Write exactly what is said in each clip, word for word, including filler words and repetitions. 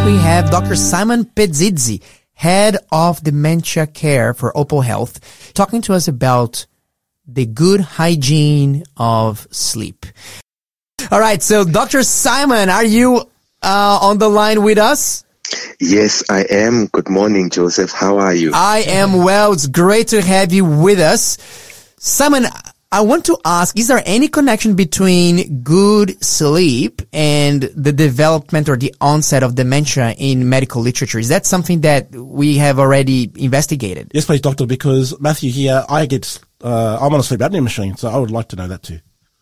we have Doctor Simon Pedzidzi, head of dementia care for Opal Health, talking to us about the good hygiene of sleep. All right, so Doctor Simon, are you uh, on the line with us? Yes, I am. Good morning, Joseph. How are you? I am well. It's great to have you with us. Simon, I want to ask, is there any connection between good sleep and the development or the onset of dementia in medical literature? Is that something that we have already investigated? Yes, please, doctor, because Matthew here, I get, uh, I'm on a sleep apnea machine, so I would like to know that too.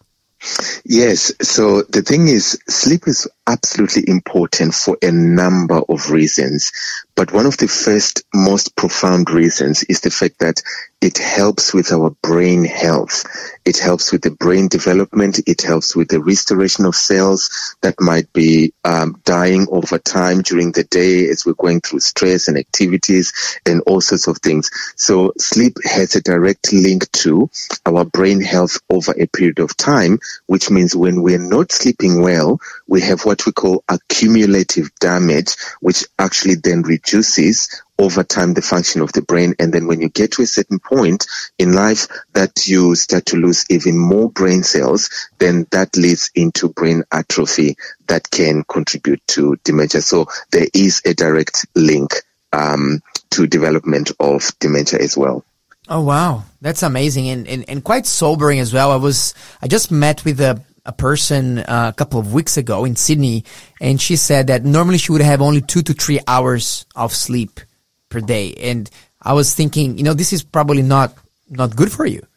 Yes. So the thing is, sleep is absolutely important for a number of reasons. But one of the first most profound reasons is the fact that it helps with our brain health. It helps with the brain development. It helps with the restoration of cells that might be um, dying over time during the day as we're going through stress and activities and all sorts of things. So sleep has a direct link to our brain health over a period of time, which means when we're not sleeping well, we have what we call accumulative damage, which actually then reduces over time the function of the brain. And then when you get to a certain point in life that you start to lose even more brain cells, then that leads into brain atrophy that can contribute to dementia. So there is a direct link um, to development of dementia as well. Oh, wow. That's amazing and, and, and quite sobering as well. I was, I just met with a a person uh, a couple of weeks ago in Sydney, and she said that normally she would have only two to three hours of sleep per day. And I was thinking, you know, this is probably not, not good for you.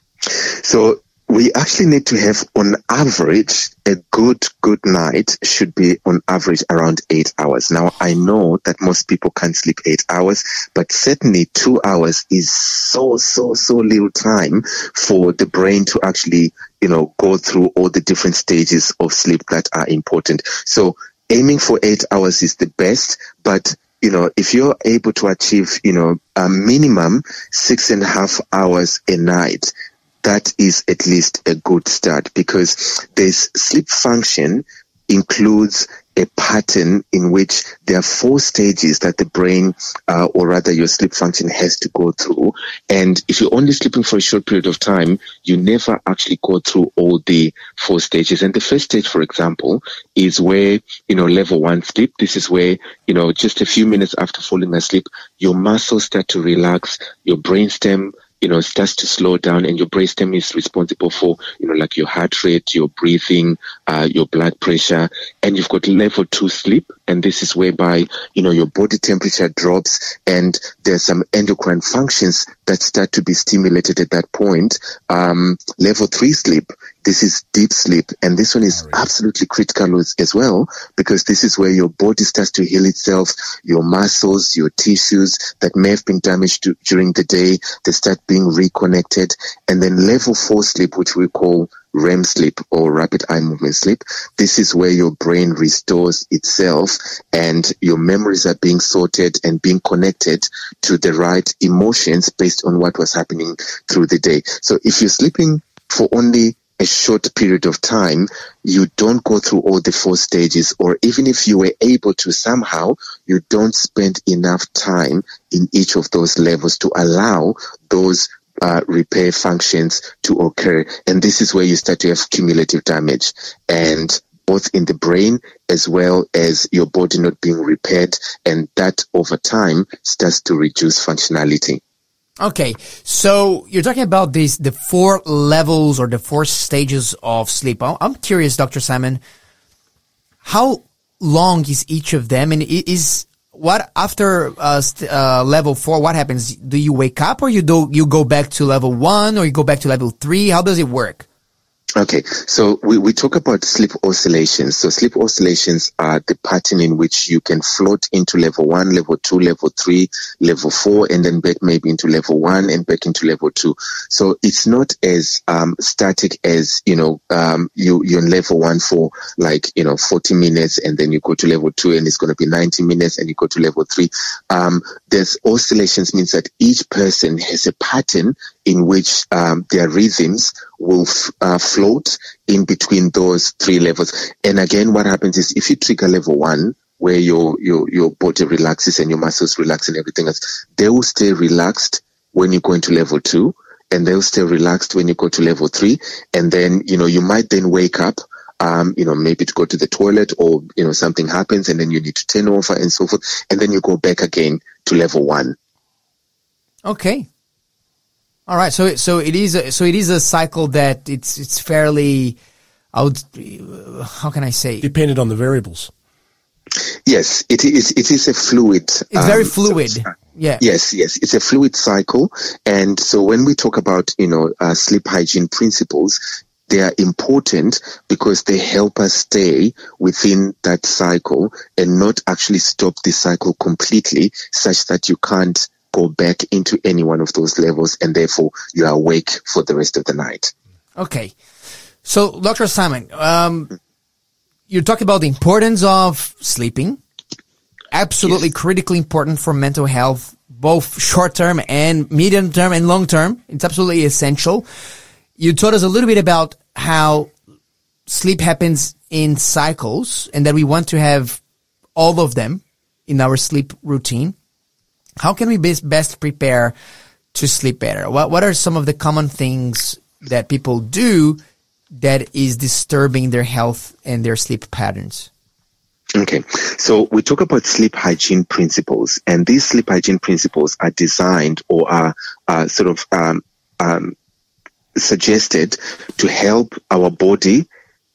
So we actually need to have, on average, a good, good night should be on average around eight hours. Now, I know that most people can't sleep eight hours, but certainly two hours is so, so, so little time for the brain to actually, you know, go through all the different stages of sleep that are important. So aiming for eight hours is the best, but you know, if you're able to achieve, you know, a minimum six and a half hours a night, that is at least a good start, because this sleep function includes a pattern in which there are four stages that the brain, uh, or rather your sleep function has to go through. And if you're only sleeping for a short period of time, you never actually go through all the four stages. And the first stage, for example, is where, you know, level one sleep. This is where, you know, just a few minutes after falling asleep, your muscles start to relax, your brainstem, you know, starts to slow down, and your brainstem is responsible for, you know, like your heart rate, your breathing, uh, your blood pressure. And you've got level two sleep, and this is whereby, you know, your body temperature drops, and there's some endocrine functions that start to be stimulated at that point. Um, level three sleep, this is deep sleep, and this one is absolutely critical as, as well, because this is where your body starts to heal itself, your muscles, your tissues that may have been damaged to, during the day, they start being reconnected. And then level four sleep, which we call R E M sleep or rapid eye movement sleep, this is where your brain restores itself and your memories are being sorted and being connected to the right emotions based on what was happening through the day. So if you're sleeping for only a short period of time, you don't go through all the four stages, or even if you were able to somehow, you don't spend enough time in each of those levels to allow those uh, repair functions to occur. And this is where you start to have cumulative damage, and both in the brain as well as your body not being repaired, and that over time starts to reduce functionality. Okay, so you're talking about these, the four levels or the four stages of sleep. I'm curious, Doctor Simon, how long is each of them? And is what after uh, uh, level four, what happens? Do you wake up, or you do you go back to level one, or you go back to level three? How does it work? Okay, so we, we talk about sleep oscillations. So sleep oscillations are the pattern in which you can float into level one, level two, level three, level four, and then back maybe into level one and back into level two. So it's not as um, static as, you know, um, you, you're in level one for like, you know, forty minutes, and then you go to level two and it's going to be ninety minutes, and you go to level three. Um, there's oscillations means that each person has a pattern in which um, their rhythms will f- uh, float in between those three levels. And again, what happens is if you trigger level one, where your, your, your body relaxes and your muscles relax and everything else. They will stay relaxed when you go into level two, and they'll stay relaxed when you go to level three. And then, you know, you might then wake up, um, you know, maybe to go to the toilet, or, you know, something happens and then you need to turn over and so forth. And then you go back again to level one. Okay. All right. So, so it is, a, so it is a cycle that it's, it's fairly, I would, how can I say? Dependent on the variables. Yes, it is. It is a fluid. It's um, very fluid. So, yeah. Yes, yes. It's a fluid cycle. And so when we talk about, you know, uh, sleep hygiene principles, they are important because they help us stay within that cycle and not actually stop the cycle completely, such that you can't go back into any one of those levels, and therefore you are awake for the rest of the night. Okay. So, Doctor Simon, um, you talk about the importance of sleeping. Absolutely yes. Critically important for mental health, both short-term and medium-term and long-term. It's absolutely essential. You told us a little bit about how sleep happens in cycles and that we want to have all of them in our sleep routine. How can we best, best prepare to sleep better? What, what are some of the common things that people do that is disturbing their health and their sleep patterns? Okay, so we talk about sleep hygiene principles, and these sleep hygiene principles are designed or are uh, sort of um, um, suggested to help our body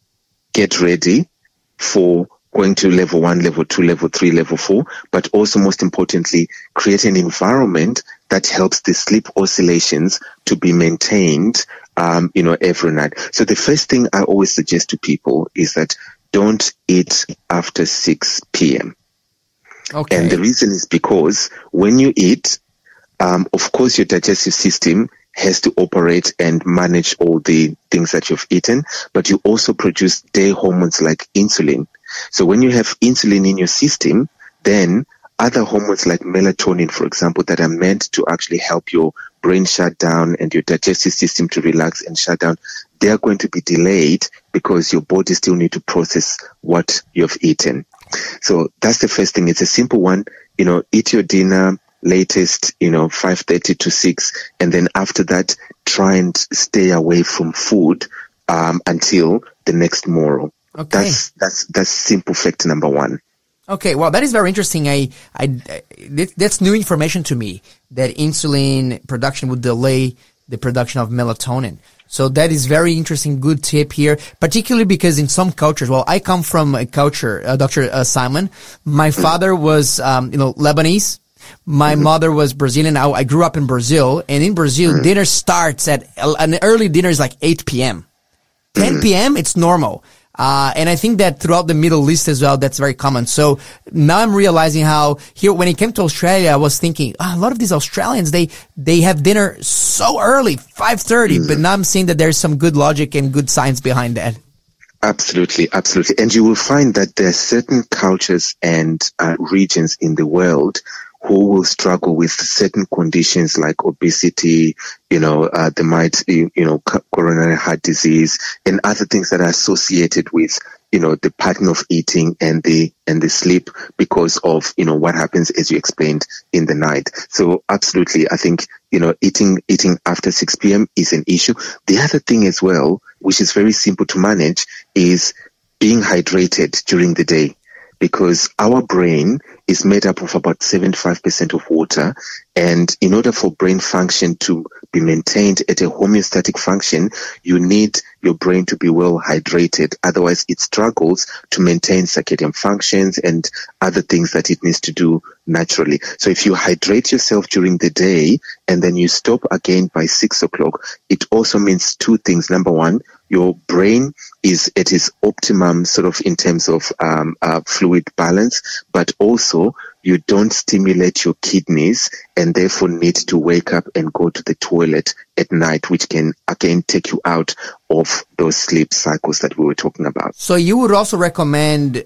get ready for going to level one, level two, level three, level four, but also most importantly, create an environment that helps the sleep oscillations to be maintained, um, you know, every night. So the first thing I always suggest to people is that don't eat after six p.m. Okay. And the reason is because when you eat, um, of course, your digestive system has to operate and manage all the things that you've eaten, but you also produce day hormones like insulin. So when you have insulin in your system, then other hormones like melatonin, for example, that are meant to actually help your brain shut down and your digestive system to relax and shut down, they are going to be delayed because your body still need to process what you've eaten. So that's the first thing. It's a simple one. You know, eat your dinner latest, you know, five thirty to six. And then after that, try and stay away from food um, until the next morrow. Okay. That's, that's, that's simple fact number one. Okay, well, that is very interesting. I, I, that's new information to me, that insulin production would delay the production of melatonin. So that is very interesting, good tip here, particularly because in some cultures, well, I come from a culture, uh, Doctor Uh, Simon. My father was, um, you know, Lebanese. My mm-hmm. mother was Brazilian. I, I grew up in Brazil, and in Brazil, mm-hmm. dinner starts at, an early dinner is like eight p.m. ten p.m., it's normal. Uh, and I think that throughout the Middle East as well, that's very common. So now I'm realizing how here, when it came to Australia, I was thinking, oh, a lot of these Australians, they, they have dinner so early, five thirty, mm. but now I'm seeing that there's some good logic and good science behind that. Absolutely, absolutely. And you will find that there are certain cultures and uh, regions in the world who will struggle with certain conditions like obesity, you know, uh, they might, you, you know, coronary heart disease and other things that are associated with, you know, the pattern of eating and the, and the sleep because of, you know, what happens as you explained in the night. So absolutely, I think, you know, eating, eating after six p.m. is an issue. The other thing as well, which is very simple to manage, is being hydrated during the day. Because our brain is made up of about seventy-five percent of water. And in order for brain function to be maintained at a homeostatic function, you need your brain to be well hydrated. Otherwise, it struggles to maintain circadian functions and other things that it needs to do naturally. So if you hydrate yourself during the day and then you stop again by six o'clock, it also means two things. Number one, your brain is at its optimum sort of in terms of um, uh, fluid balance, but also you don't stimulate your kidneys and therefore need to wake up and go to the toilet at night, which can again take you out of those sleep cycles that we were talking about. So you would also recommend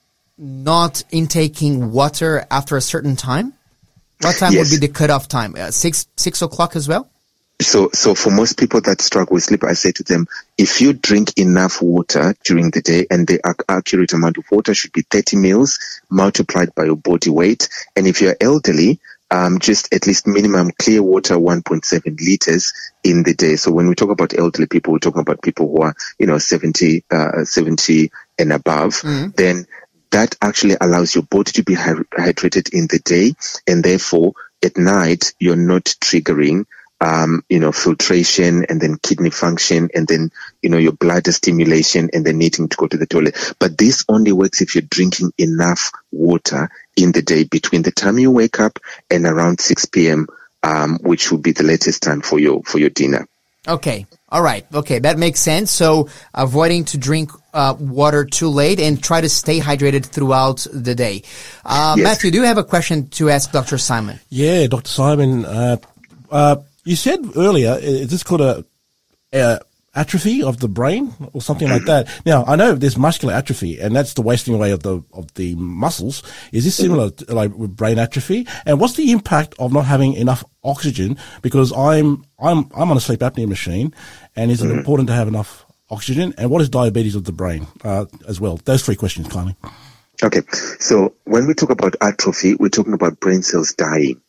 not intaking water after a certain time? What time Yes. would be the cutoff time? Uh, six, six o'clock as well? So, so for most people that struggle with sleep, I say to them, if you drink enough water during the day, and the ac- accurate amount of water should be thirty mils multiplied by your body weight. And if you're elderly, um, just at least minimum clear water, one point seven liters in the day. So when we talk about elderly people, we're talking about people who are, you know, seventy, uh, seventy and above, mm-hmm. then that actually allows your body to be hydrated in the day. And therefore at night, you're not triggering Um, you know, filtration and then kidney function and then, you know, your bladder stimulation and then needing to go to the toilet. But this only works if you're drinking enough water in the day between the time you wake up and around six p.m., um, which will be the latest time for your, for your dinner. Okay. All right. Okay. That makes sense. So avoiding to drink uh, water too late and try to stay hydrated throughout the day. Uh, yes. Matthew, do you have a question to ask Doctor Simon? Yeah, Doctor Simon, uh, uh, you said earlier, is this called a, a atrophy of the brain or something like that? Now, I know there's muscular atrophy, and that's the wasting away of the of the muscles. Is this similar to, like with brain atrophy? And what's the impact of not having enough oxygen? Because I'm I'm I'm on a sleep apnea machine, and is it mm-hmm. important to have enough oxygen? And what is diabetes of the brain uh, as well? Those three questions, kindly. Okay, so when we talk about atrophy, we're talking about brain cells dying.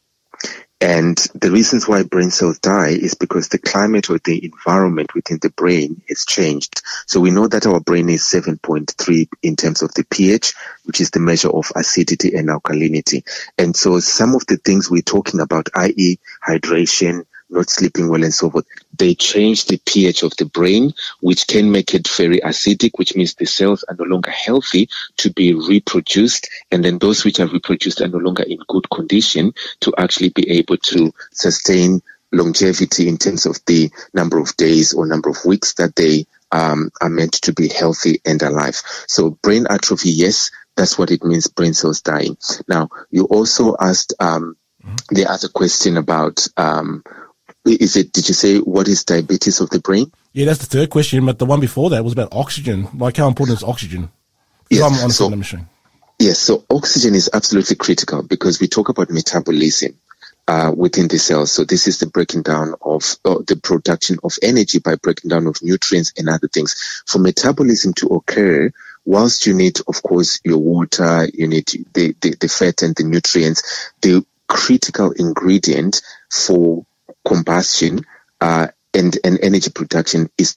And the reasons why brain cells die is because the climate or the environment within the brain has changed. So we know that our brain is seven point three in terms of the pH, which is the measure of acidity and alkalinity. And so some of the things we're talking about, that is hydration, not sleeping well and so forth, they change the pH of the brain, which can make it very acidic, which means the cells are no longer healthy to be reproduced. And then those which are reproduced are no longer in good condition to actually be able to sustain longevity in terms of the number of days or number of weeks that they um, are meant to be healthy and alive. So brain atrophy, yes, that's what it means, brain cells dying. Now, you also asked um, the other question about um, Is it, did you say what is diabetes of the brain? Yeah, that's the third question, but the one before that was about oxygen. Like, how important is oxygen? Yes. I'm on so, the machine. Yes, so oxygen is absolutely critical because we talk about metabolism uh, within the cells. So this is the breaking down of uh, the production of energy by breaking down of nutrients and other things. For metabolism to occur, whilst you need, of course, your water, you need the, the, the fat and the nutrients, the critical ingredient for combustion uh, and, and energy production is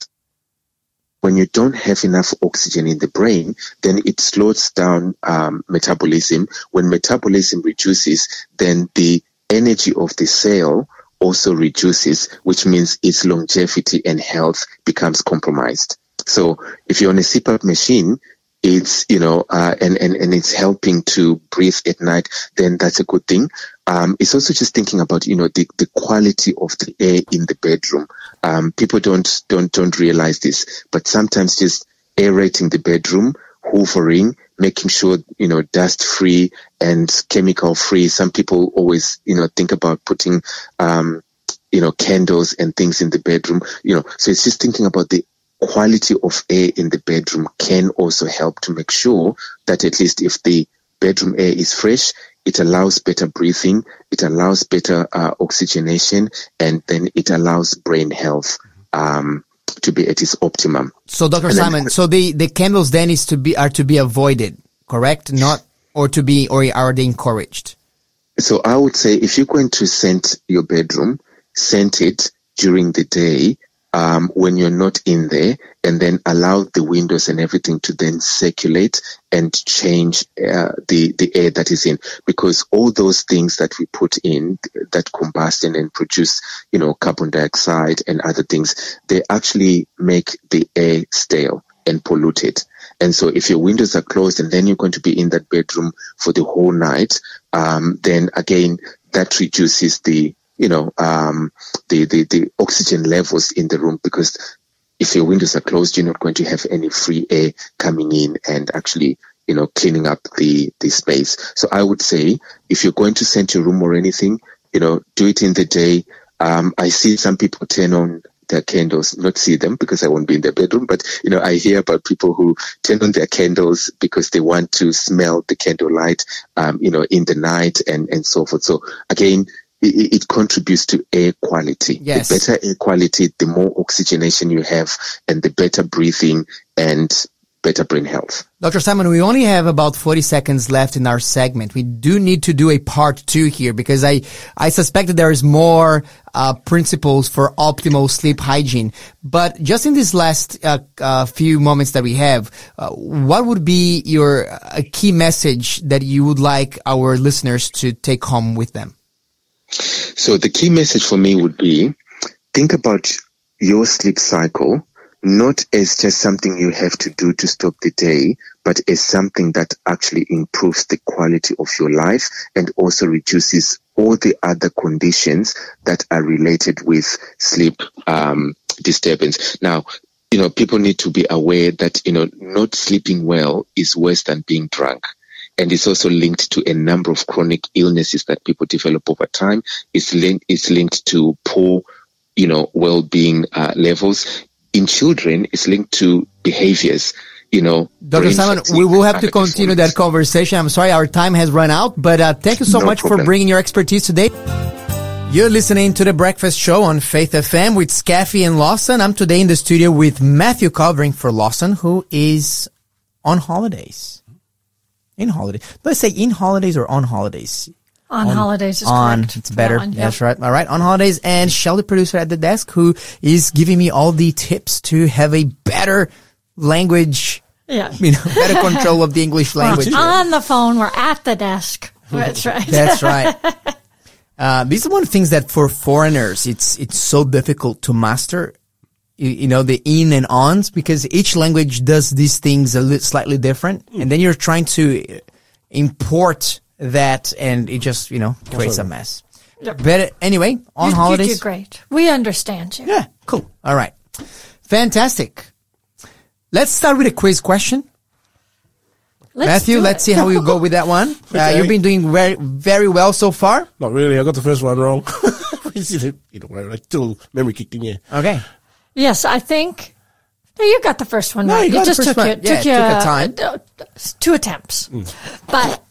when you don't have enough oxygen in the brain, then it slows down um, metabolism. When metabolism reduces, then the energy of the cell also reduces, which means its longevity and health becomes compromised. So if you're on a C PAP machine, it's, you know, uh, and, and, and it's helping to breathe at night, then that's a good thing. Um, it's also just thinking about, you know, the, the quality of the air in the bedroom. Um, people don't, don't, don't realize this, but sometimes just aerating the bedroom, hoovering, making sure, you know, dust free and chemical free. Some people always, you know, think about putting, um, you know, candles and things in the bedroom, you know, so it's just thinking about the quality of air in the bedroom can also help to make sure that at least if the bedroom air is fresh, it allows better breathing, it allows better uh, oxygenation, and then it allows brain health um, to be at its optimum. So, Doctor And Simon, then, so the, the candles then is to be are to be avoided, correct? Not or to be or are they encouraged? So I would say if you're going to scent your bedroom, scent it during the day. Um, when you're not in there, and then allow the windows and everything to then circulate and change uh, the, the air that is in. Because all those things that we put in that combust and then produce, you know, carbon dioxide and other things, they actually make the air stale and polluted. And so if your windows are closed and then you're going to be in that bedroom for the whole night, um, then again, that reduces the you know, um, the, the, the oxygen levels in the room, because if your windows are closed, you're not going to have any free air coming in and actually, you know, cleaning up the, the space. So I would say if you're going to scent your room or anything, you know, do it in the day. Um, I see some people turn on their candles, not see them because I won't be in their bedroom, but, you know, I hear about people who turn on their candles because they want to smell the candlelight, um, you know, in the night and, and so forth. So again, it, it contributes to air quality. Yes. The better air quality, the more oxygenation you have, and the better breathing and better brain health. Doctor Simon, we only have about forty seconds left in our segment. We do need to do a part two here because I, I suspect that there is more uh, principles for optimal sleep hygiene. But just in these last uh, uh, few moments that we have, uh, what would be your uh, key message that you would like our listeners to take home with them? So the key message for me would be, think about your sleep cycle not as just something you have to do to stop the day, but as something that actually improves the quality of your life and also reduces all the other conditions that are related with sleep um, disturbance. Now, you know, people need to be aware that, you know, not sleeping well is worse than being drunk. And it's also linked to a number of chronic illnesses that people develop over time. It's linked, it's linked to poor, you know, well-being uh, levels. In children, it's linked to behaviors, you know. Doctor Simon, we will have to continue that conversation. I'm sorry, our time has run out, but uh, thank you so no much problem. for bringing your expertise today. You're listening to The Breakfast Show on Faith F M with Scaffi and Lawson. I'm today in the studio with Matthew covering for Lawson, who is on holidays. In holidays. Let's say in holidays or on holidays. On, on holidays is on, correct. It's better. On, That's yep. right. All right. On holidays. And Shelly, producer at the desk, who is giving me all the tips to have a better language, yeah. you know, better control of the English language. We're on the phone. We're at the desk. That's right. That's right. Uh, these are one of the things that for foreigners, it's, it's so difficult to master, you, you know, the in and ons, because each language does these things a little slightly different. Mm. And then you're trying to import that, and it just, you know, creates a mess. Yep. But anyway, on you, holidays. You do great. We understand you. Yeah, cool. All right. Fantastic. Let's start with a quiz question. Let's Matthew, let's it. see how we go with that one. Okay. Uh, you've been doing very, very well so far. Not really. I got the first one wrong. you know, like still memory kicked in, yeah. Okay. Yes, I think. No, you got the first one no, right. You, you just took one. it. Yeah, took, you, took a time. Uh, two attempts. Mm. But.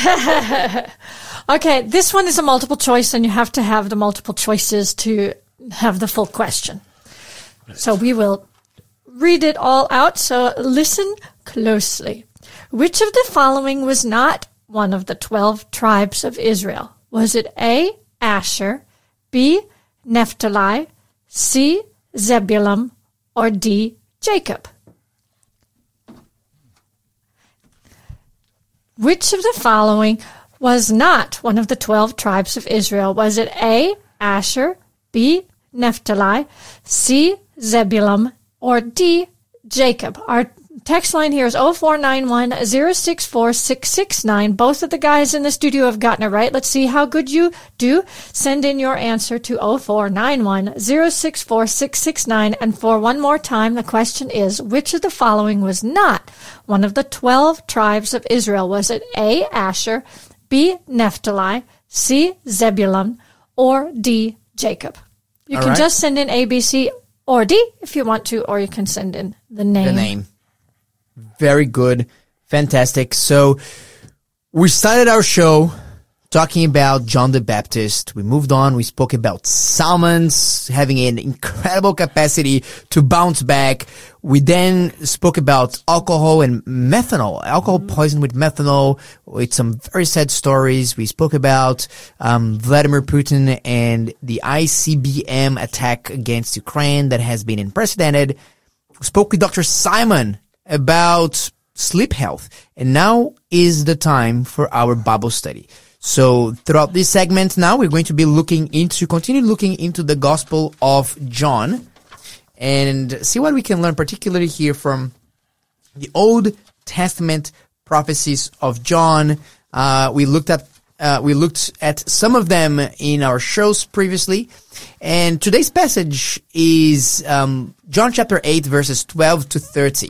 Okay, this one is a multiple choice, and you have to have the multiple choices to have the full question. Right. So we will read it all out, so listen closely. Which of the following was not one of the twelve tribes of Israel? Was it A, Asher, B, Naphtali, C, Zebulun, or D, Jacob? Which of the following was not one of the twelve tribes of Israel? Was it A, Asher, B, Naphtali, C, Zebulun, or D, Jacob? Our text line here is oh four nine one, oh six four, six six nine. Both of the guys in the studio have gotten it right. Let's see how good you do. Send in your answer to oh four nine one, oh six four, six six nine. And for one more time, the question is, which of the following was not one of the twelve tribes of Israel? Was it A, Asher, B, Naphtali, C, Zebulun, or D, Jacob? You All can right. just send in A, B, C, or D if you want to, or you can send in the name. The name. Very good. Fantastic. So we started our show talking about John the Baptist. We moved on. We spoke about salmons having an incredible capacity to bounce back. We then spoke about alcohol and methanol, alcohol poisoned with methanol, with some very sad stories. We spoke about um, Vladimir Putin and the I C B M attack against Ukraine that has been unprecedented. We spoke with Doctor Simon about sleep health. And now is the time for our Bible study. So throughout this segment now, we're going to be looking into, continue looking into the Gospel of John and see what we can learn, particularly here from the Old Testament prophecies of John. Uh, we looked at, uh, we looked at some of them in our shows previously. And today's passage is, um, John chapter eight, verses twelve to thirty.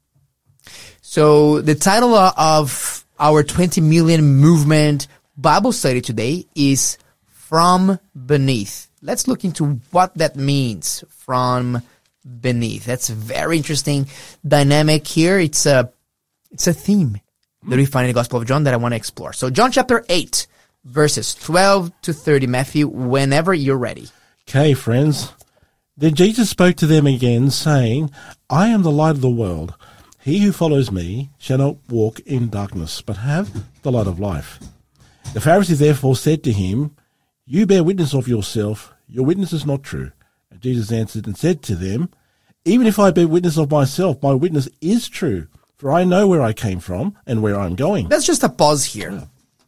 So the title of our twenty million movement Bible study today is From Beneath. Let's look into what that means, from beneath. That's a very interesting dynamic here. It's a, it's a theme that we find in the Gospel of John that I want to explore. So John chapter eight, verses twelve to thirty. Matthew, whenever you're ready. Okay, friends. Then Jesus spoke to them again, saying, I am the light of the world. He who follows me shall not walk in darkness, but have the light of life. The Pharisees therefore said to him, You bear witness of yourself. Your witness is not true. And Jesus answered and said to them, Even if I bear witness of myself, my witness is true. For I know where I came from and where I am going. Let's just a pause here.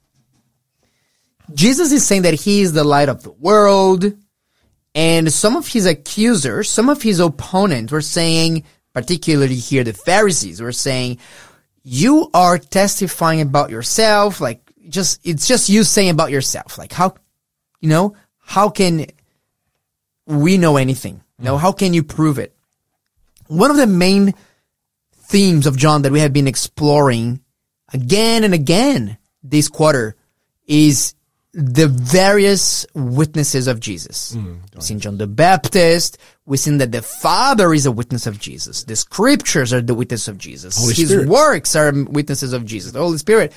Jesus is saying that he is the light of the world. And some of his accusers, some of his opponents were saying, particularly here the Pharisees, were saying, you are testifying about yourself, like just, it's just you saying about yourself. Like how, you know, how can we know anything? You know, how can you prove it? One of the main themes of John that we have been exploring again and again this quarter is the various witnesses of Jesus. Mm, we've seen John the Baptist. We've seen that the Father is a witness of Jesus. The Scriptures are the witness of Jesus. Holy His Spirit. works are witnesses of Jesus. The Holy Spirit.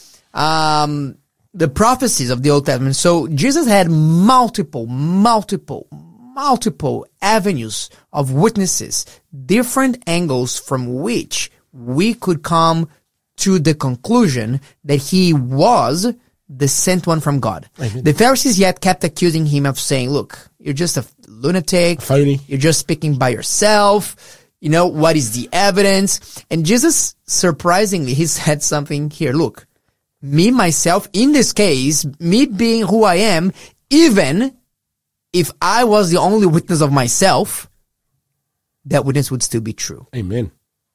Um, the prophecies of the Old Testament. So Jesus had multiple, multiple, multiple avenues of witnesses, different angles from which we could come to the conclusion that he was the sent one from God. Amen. The Pharisees yet kept accusing him of saying, look, you're just a lunatic. Phony. You're just speaking by yourself. You know, what is the evidence? And Jesus, surprisingly, he said something here. Look, me, myself, in this case, me being who I am, even if I was the only witness of myself, that witness would still be true. Amen.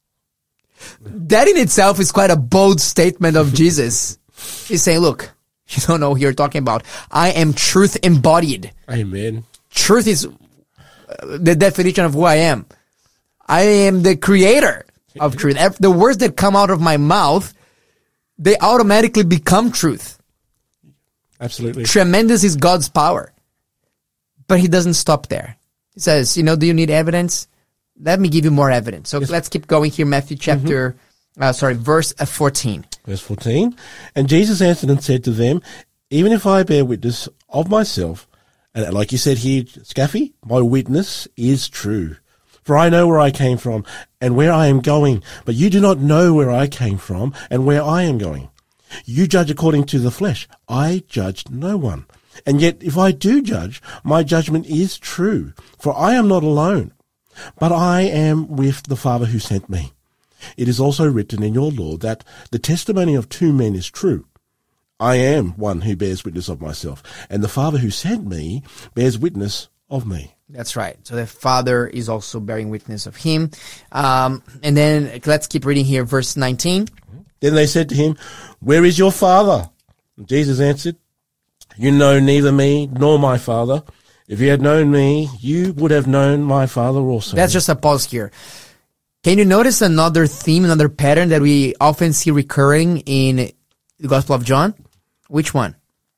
That in itself is quite a bold statement of Jesus. He's saying, look, you don't know who you're talking about. I am truth embodied. Amen. Truth is the definition of who I am. I am the creator of truth. The words that come out of my mouth, they automatically become truth. Absolutely. Tremendous is God's power. But he doesn't stop there. He says, you know, do you need evidence? Let me give you more evidence. So yes. Let's keep going here. Matthew chapter, mm-hmm. uh, sorry, verse fourteen. Verse fourteen. And Jesus answered and said to them, even if I bear witness of myself, and like you said here, Scaffy, my witness is true. For I know where I came from and where I am going, but you do not know where I came from and where I am going. You judge according to the flesh. I judge no one. And yet if I do judge, my judgment is true, for I am not alone, but I am with the Father who sent me. It is also written in your law that the testimony of two men is true. I am one who bears witness of myself, and the Father who sent me bears witness of me. That's right. So the Father is also bearing witness of him. Um, and then let's keep reading here, verse nineteen. Then they said to him, where is your Father? And Jesus answered, you know neither me nor my Father. If you had known me, you would have known my Father also. That's just a pause here. Can you notice another theme, another pattern that we often see recurring in the Gospel of John? Which one?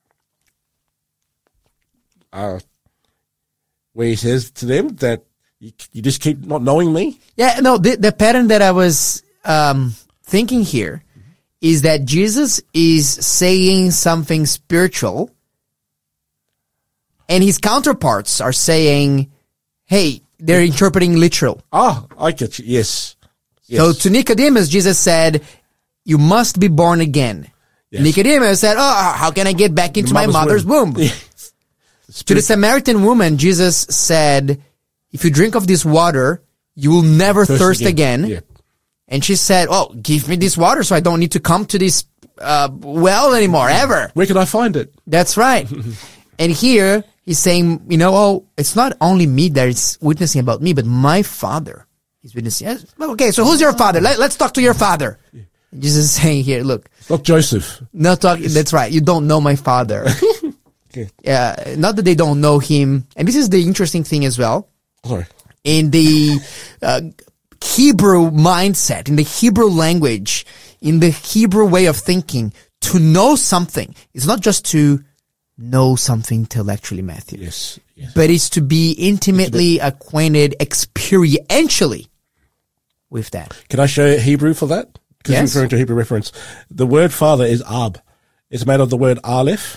Uh, where he says to them that you, you just keep not knowing me? Yeah, no, the, the pattern that I was um, thinking here mm-hmm. is that Jesus is saying something spiritual, and his counterparts are saying, hey, they're interpreting literal. Ah, I get you. Yes. yes. So to Nicodemus, Jesus said, you must be born again. Yes. Nicodemus said, oh, how can I get back into my mother's womb? womb? To the Samaritan woman, Jesus said, if you drink of this water, you will never thirst, thirst again. again. Yeah. And she said, oh, give me this water so I don't need to come to this uh, well anymore, ever. Where can I find it? That's right. And here, he's saying, you know, oh, it's not only me that is witnessing about me, but my Father is witnessing. Okay, so who's your father? Let, let's talk to your father. Yeah. Jesus is saying here, look. Not Joseph. Not talk, that's right. You don't know my Father. Okay. Yeah, not that they don't know him. And this is the interesting thing as well. Sorry. In the uh, Hebrew mindset, in the Hebrew language, in the Hebrew way of thinking, to know something is not just to know something intellectually, Matthew. Yes, yes. But it's to be intimately acquainted experientially with that. Can I show you Hebrew for that? Because yes. you're referring to a Hebrew reference. The word Father is Ab. It's made of the word Aleph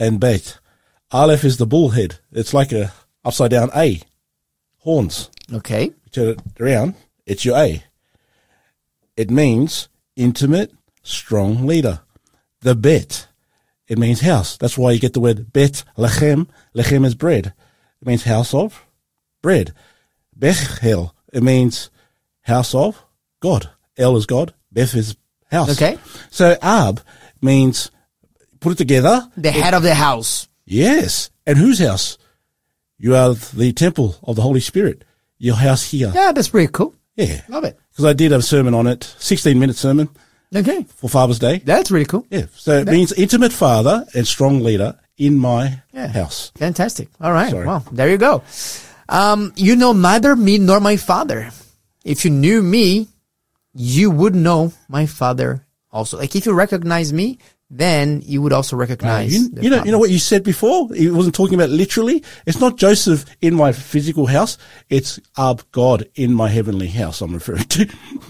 and Bet. Aleph is the bull head. It's like a upside down A. Horns. Okay. Turn it around, it's your A. It means intimate, strong leader. The Bet, it means house. That's why you get the word Bet Lechem. Lechem is bread. It means house of bread. Bethel, it means house of God. El is God. Beth is house. Okay. So Ab means, put it together. The head of the house. Yes. And whose house? You are the temple of the Holy Spirit. Your house here. Yeah, that's pretty cool. Yeah. Love it. Because I did a sermon on it, sixteen minute sermon Okay. for Father's Day. That's really cool. Yeah. So it means intimate father and strong leader in my Yeah. house. Fantastic. All right. Sorry. Well, there you go. Um, you know neither me nor my Father. If you knew me, you would know my Father also. Like if you recognize me, then you would also recognize You, the you know, Father. you know what you said before? He wasn't talking about literally. It's not Joseph in my physical house. It's Ab God in my heavenly house I'm referring to.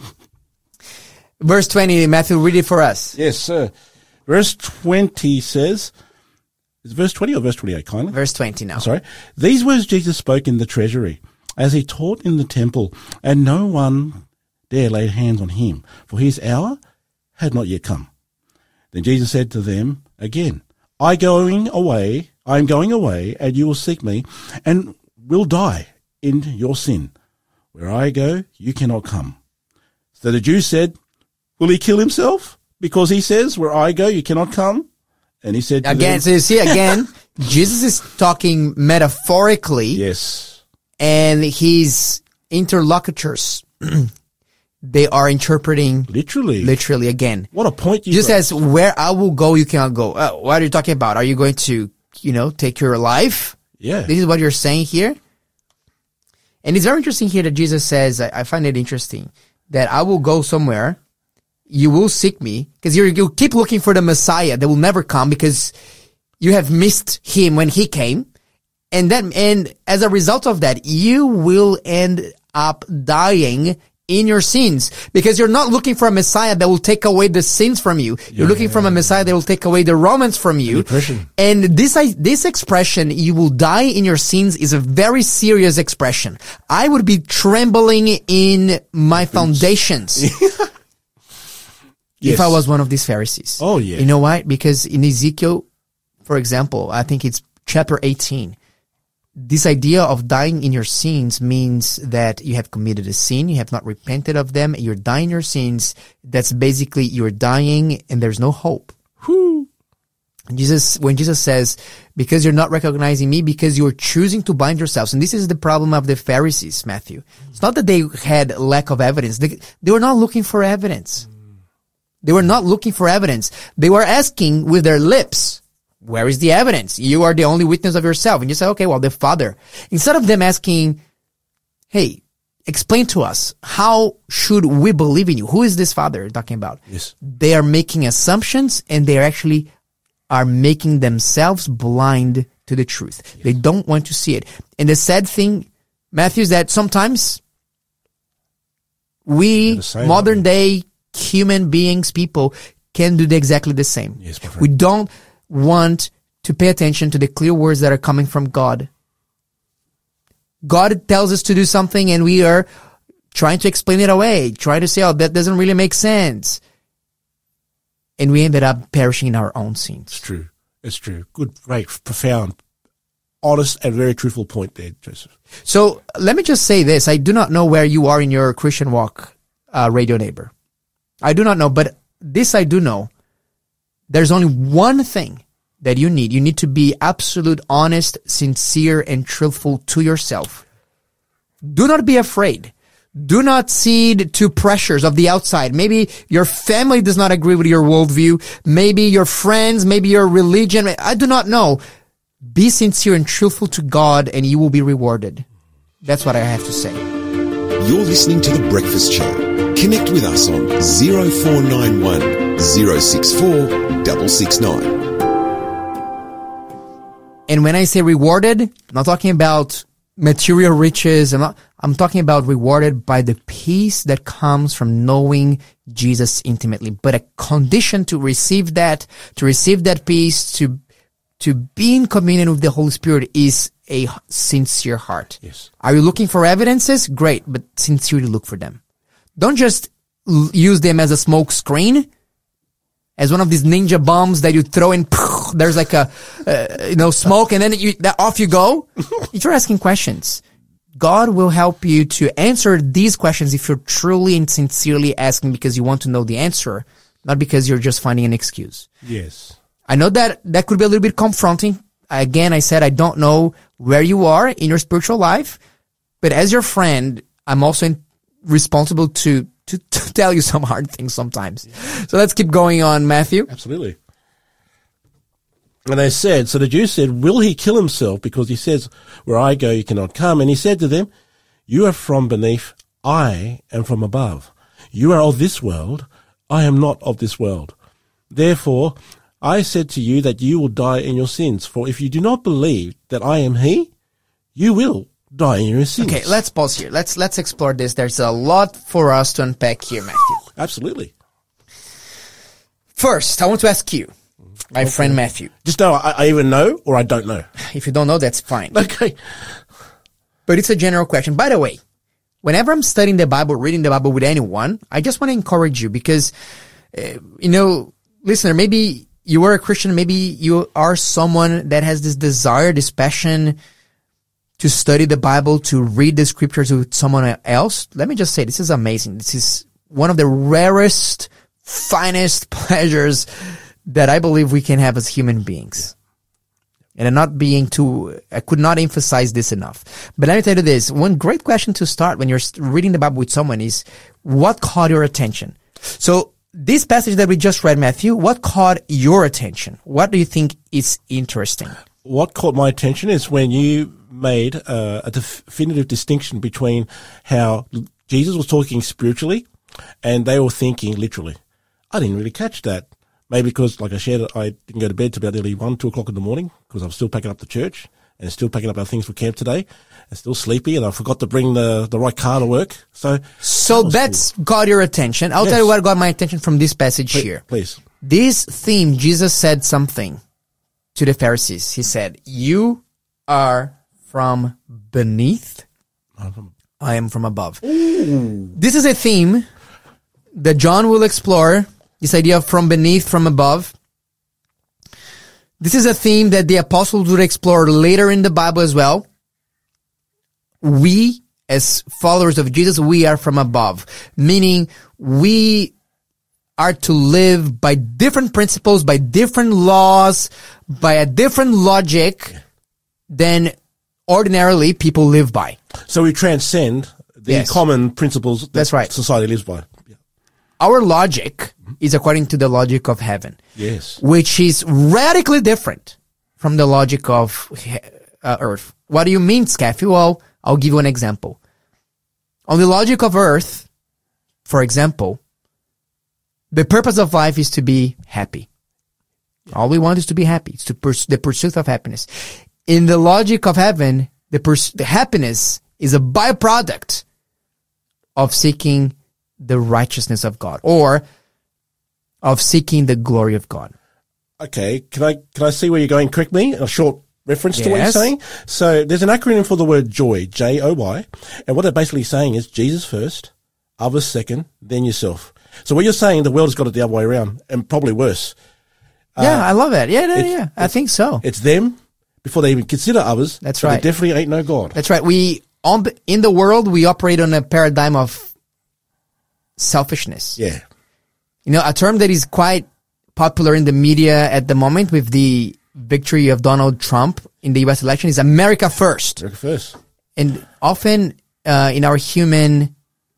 Verse twenty, Matthew, read it for us. Yes, sir. Verse twenty says, is it verse twenty or verse twenty-eight, kindly? Verse twenty now. Sorry. These words Jesus spoke in the treasury as he taught in the temple, and no one dare lay hands on him, for his hour had not yet come. Then Jesus said to them again, I going away, I am going away, and you will seek me, and will die in your sin. Where I go, you cannot come. So the Jews said, will he kill himself? Because he says, where I go, you cannot come. And he said to Again, them, so you see, again, Jesus is talking metaphorically, yes, and his interlocutors, they are interpreting literally. literally again. What a point you Just got. as where I will go, you cannot go. Uh, what are you talking about? Are you going to, you know, take your life? Yeah. This is what you're saying here. And it's very interesting here that Jesus says, I, I find it interesting, that I will go somewhere, you will seek me, because you you keep looking for the Messiah that will never come because you have missed him when he came. And then, and as a result of that, you will end up dying in your sins, because you're not looking for a Messiah that will take away the sins from you. You're looking for a Messiah that will take away the Romans from you. Depression. And this, this expression, you will die in your sins, is a very serious expression. I would be trembling in my foundations Yes. if I was one of these Pharisees. Oh, yeah. You know why? Because in Ezekiel, for example, I think it's chapter eighteen, this idea of dying in your sins means that you have committed a sin, you have not repented of them, you're dying in your sins. That's basically you're dying and there's no hope. Whew. Jesus, when Jesus says, because you're not recognizing me, because you're choosing to bind yourselves. And this is the problem of the Pharisees, Matthew. It's not that they had lack of evidence. They, they were not looking for evidence. They were not looking for evidence. They were asking with their lips, where is the evidence? You are the only witness of yourself. And you say, okay, well, the Father. Instead of them asking, hey, explain to us, how should we believe in you? Who is this Father you're talking about? Yes. They are making assumptions, and they actually are making themselves blind to the truth. Yes. They don't want to see it. And the sad thing, Matthew, is that sometimes we, modern day human beings, people, can do exactly the same. Yes, my friend. We don't want to pay attention to the clear words that are coming from God. God tells us to do something and we are trying to explain it away, trying to say, oh, that doesn't really make sense. And we ended up perishing in our own sins. It's true. It's true. Good, great, profound, honest, and very truthful point there, Joseph. So let me just say this. I do not know where you are in your Christian walk, uh, radio neighbor. I do not know, but this I do know. There's only one thing that you need. You need to be absolute, honest, sincere, and truthful to yourself. Do not be afraid. Do not cede to pressures of the outside. Maybe your family does not agree with your worldview. Maybe your friends, maybe your religion. I do not know. Be sincere and truthful to God, and you will be rewarded. That's what I have to say. You're listening to The Breakfast Show. Connect with us on zero four nine one, zero six four, six six nine. And when I say rewarded, I'm not talking about material riches. I'm not, I'm talking about rewarded by the peace that comes from knowing Jesus intimately. But a condition to receive that, to receive that peace, to, to be in communion with the Holy Spirit is a sincere heart. Yes. Are you looking for evidences? Great, but sincerely look for them. Don't just l- use them as a smoke screen, as one of these ninja bombs that you throw in. There's like a, uh, you know, smoke, and then you, that, off you go. If you're asking questions, God will help you to answer these questions if you're truly and sincerely asking because you want to know the answer, not because you're just finding an excuse. Yes. I know that that could be a little bit confronting. Again, I said I don't know where you are in your spiritual life, but as your friend, I'm also in, responsible to, to to tell you some hard things sometimes. Yeah. So let's keep going on, Matthew. Absolutely. And they said, so the Jews said, will he kill himself? Because he says, where I go, you cannot come. And he said to them, you are from beneath, I am from above. You are of this world, I am not of this world. Therefore, I said to you that you will die in your sins. For if you do not believe that I am he, you will die in your sins. Okay, let's pause here. Let's let's explore this. There's a lot for us to unpack here, Matthew. Absolutely. First, I want to ask you, my okay. friend Matthew. Just know I, I either know or I don't know. If you don't know, that's fine. Okay. But it's a general question. By the way, whenever I'm studying the Bible, reading the Bible with anyone, I just want to encourage you because, uh, you know, listener, maybe you are a Christian, maybe you are someone that has this desire, this passion to study the Bible, to read the scriptures with someone else. Let me just say, this is amazing. This is one of the rarest, finest pleasures that I believe we can have as human beings. And I'm not being too, I could not emphasize this enough. But let me tell you this, one great question to start when you're reading the Bible with someone is, what caught your attention? So, this passage that we just read, Matthew, what caught your attention? What do you think is interesting? What caught my attention is when you made uh, a definitive distinction between how Jesus was talking spiritually and they were thinking literally. I didn't really catch that. Maybe because, like I shared, I didn't go to bed till about nearly one, two o'clock in the morning because I was still packing up the church and still packing up our things for camp today and still sleepy, and I forgot to bring the, the right car to work. So, so that that's cool. Got your attention. I'll yes. tell you what got my attention from this passage please, here. Please. This theme, Jesus said something to the Pharisees. He said, you are from beneath. I'm from- I am from above. Ooh. This is a theme that John will explore. This idea of from beneath, from above. This is a theme that the apostles would explore later in the Bible as well. We, as followers of Jesus, we are from above. Meaning, we are to live by different principles, by different laws, by a different logic than ordinarily people live by. So we transcend the yes. common principles that That's right. society lives by. Our logic is according to the logic of heaven. Yes. Which is radically different from the logic of uh, earth. What do you mean, Scaffy? Well, I'll give you an example. On the logic of earth, for example, the purpose of life is to be happy. All we want is to be happy. It's to pers- the pursuit of happiness. In the logic of heaven, the, pers- the happiness is a byproduct of seeking the righteousness of God, or of seeking the glory of God. Okay, can I can I see where you're going? Correct me. A short reference yes. to what you're saying. So there's an acronym for the word joy, J O Y, and what they're basically saying is Jesus first, others second, then yourself. So what you're saying, the world has got it the other way around, and probably worse. Yeah, uh, I love that. Yeah, yeah, it's, yeah. I think so. It's them before they even consider others. That's right. They definitely ain't no God. That's right. We on in the world we operate on a paradigm of selfishness. Yeah. You know, a term that is quite popular in the media at the moment with the victory of Donald Trump in the U S election is America first. America first. And often uh, in our human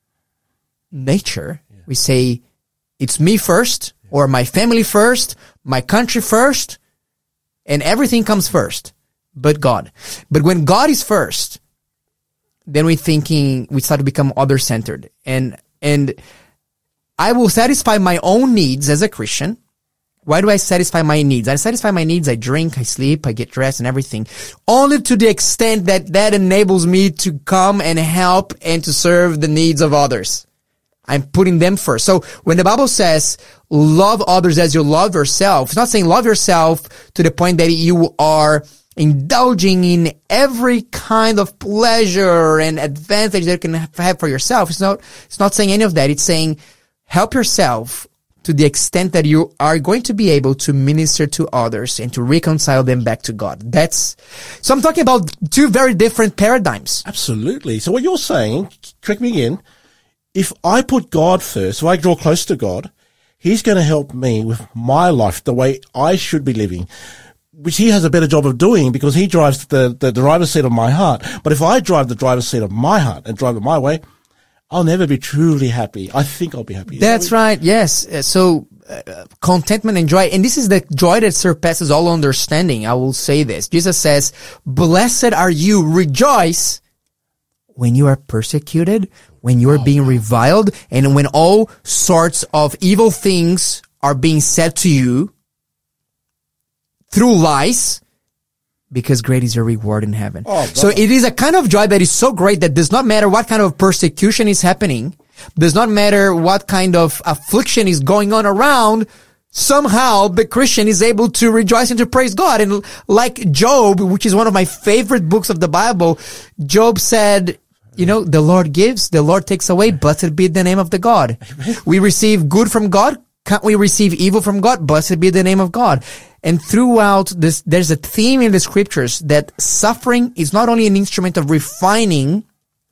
nature, yeah. we say, it's me first, yeah. or my family first, my country first, and everything comes first, but God. But when God is first, then we're thinking, we start to become other-centered. And And I will satisfy my own needs as a Christian. Why do I satisfy my needs? I satisfy my needs. I drink, I sleep, I get dressed and everything. Only to the extent that that enables me to come and help and to serve the needs of others. I'm putting them first. So when the Bible says love others as you love yourself, it's not saying love yourself to the point that you are indulging in every kind of pleasure and advantage that you can have for yourself. It's not, it's not saying any of that. It's saying help yourself to the extent that you are going to be able to minister to others and to reconcile them back to God. That's, so I'm talking about two very different paradigms. Absolutely. So what you're saying, correct me again, if I put God first, if I draw close to God, He's going to help me with my life, the way I should be living, which He has a better job of doing because He drives the, the driver's seat of my heart. But if I drive the driver's seat of my heart and drive it my way, I'll never be truly happy. I think I'll be happy. That's right. Yes. Uh, So uh, contentment and joy. And this is the joy that surpasses all understanding. I will say this. Jesus says, blessed are you, rejoice when you are persecuted, when you are oh, being reviled, and when all sorts of evil things are being said to you through lies, because great is your reward in heaven. Oh, so it is a kind of joy that is so great that does not matter what kind of persecution is happening, does not matter what kind of affliction is going on around, somehow the Christian is able to rejoice and to praise God. And like Job, which is one of my favorite books of the Bible, Job said, you know, the Lord gives, the Lord takes away, blessed be the name of the God. We receive good from God. Can't we receive evil from God? Blessed be the name of God. And throughout this, there's a theme in the scriptures that suffering is not only an instrument of refining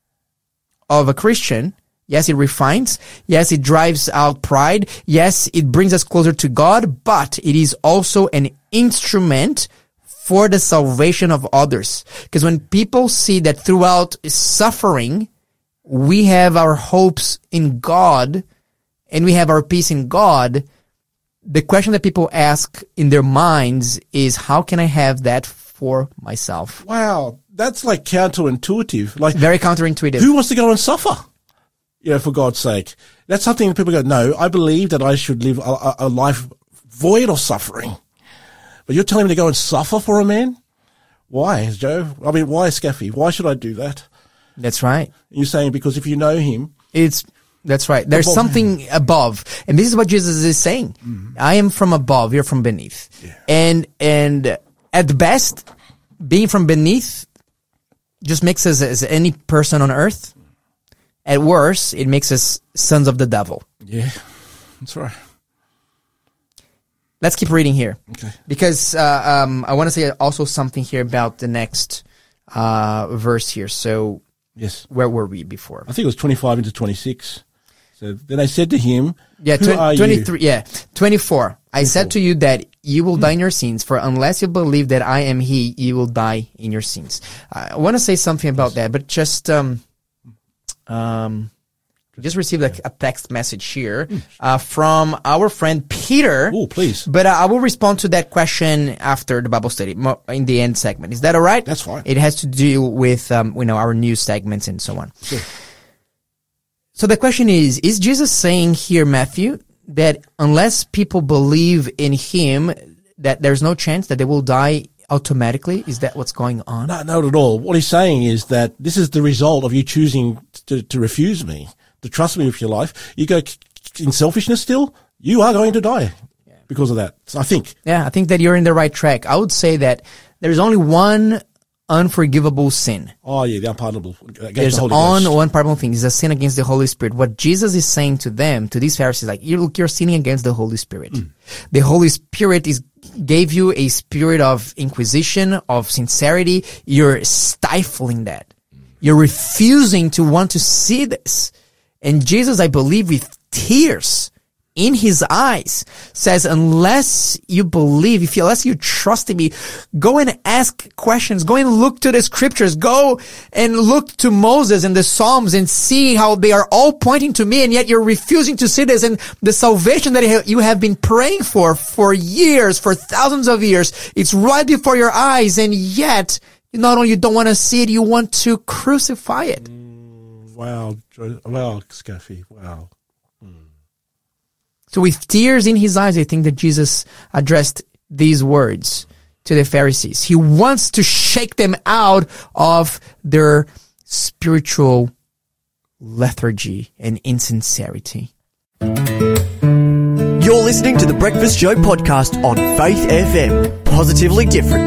of a Christian. Yes, it refines. Yes, it drives out pride. Yes, it brings us closer to God, but it is also an instrument for the salvation of others. Because when people see that throughout suffering, we have our hopes in God and we have our peace in God, the question that people ask in their minds is, how can I have that for myself? Wow, that's like counterintuitive. Like very counterintuitive. Who wants to go and suffer? You know, for God's sake. That's something that people go, no, I believe that I should live a, a life void of suffering. But you're telling me to go and suffer for a man? Why, Joe? I mean, why, Scaffy? Why should I do that? That's right. You're saying because if you know Him, it's That's right. There's above. something above. And this is what Jesus is saying. Mm-hmm. I am from above, you're from beneath. Yeah. And, and at best, being from beneath just makes us as any person on earth. At worst, it makes us sons of the devil. Yeah, that's right. Let's keep reading here. Okay. Because, uh, um, I want to say also something here about the next, uh, verse here. So, yes. Where were we before? I think it was twenty-five into twenty-six. So then I said to him, yeah, Who tw- are twenty-three, you? yeah, twenty-four. I said to you that you will die in your sins, for unless you believe that I am He, you will die in your sins. I want to say something about that, but just, um, um, just received a, a text message here, uh, from our friend Peter. Oh, please. But uh, I will respond to that question after the Bible study, in the end segment. Is that all right? That's fine. It has to do with, um, you know, our news segments and so on. Sure. So the question is, is Jesus saying here, Matthew, that unless people believe in Him, that there's no chance that they will die automatically? Is that what's going on? No, not at all. What He's saying is that this is the result of you choosing to, to refuse me, to trust me with your life. You go in selfishness still, you are going to die yeah. because of that. So I think. Yeah, I think that you're in the right track. I would say that there's only one unforgivable sin. Oh, yeah, the unpardonable. There's the on one unpardonable thing. It's a sin against the Holy Spirit. What Jesus is saying to them, to these Pharisees, like, you look, you're sinning against the Holy Spirit. Mm. The Holy Spirit is gave you a spirit of inquisition, of sincerity. You're stifling that. You're refusing to want to see this. And Jesus, I believe, with tears in His eyes, says, unless you believe, if you, unless you trust in me, go and ask questions. Go and look to the scriptures. Go and look to Moses and the Psalms and see how they are all pointing to me, and yet you're refusing to see this. And the salvation that you have been praying for, for years, for thousands of years, it's right before your eyes, and yet not only you don't want to see it, you want to crucify it. Mm, wow. Wow, Scaffy. Wow. So with tears in His eyes, I think that Jesus addressed these words to the Pharisees. He wants to shake them out of their spiritual lethargy and insincerity. You're listening to the Breakfast Show podcast on Faith F M. Positively different.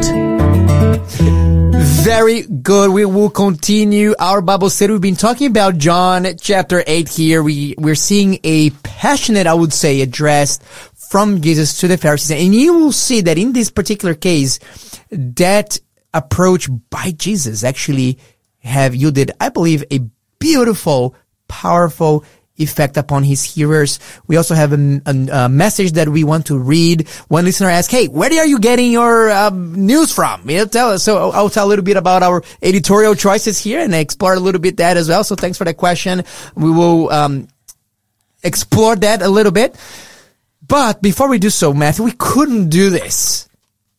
Very good. We will continue our Bible study. We've been talking about John chapter eight here. We, we're seeing a passionate, I would say, address from Jesus to the Pharisees. And you will see that in this particular case, that approach by Jesus actually have yielded, I believe, a beautiful, powerful effect upon his hearers. We also have a, a, a message that we want to read. One listener asked, hey, where are you getting your um, news from? You know, tell us. So I'll tell a little bit about our editorial choices here and explore a little bit that as well. So thanks for that question. We will um, explore that a little bit. But before we do so, Matthew, we couldn't do this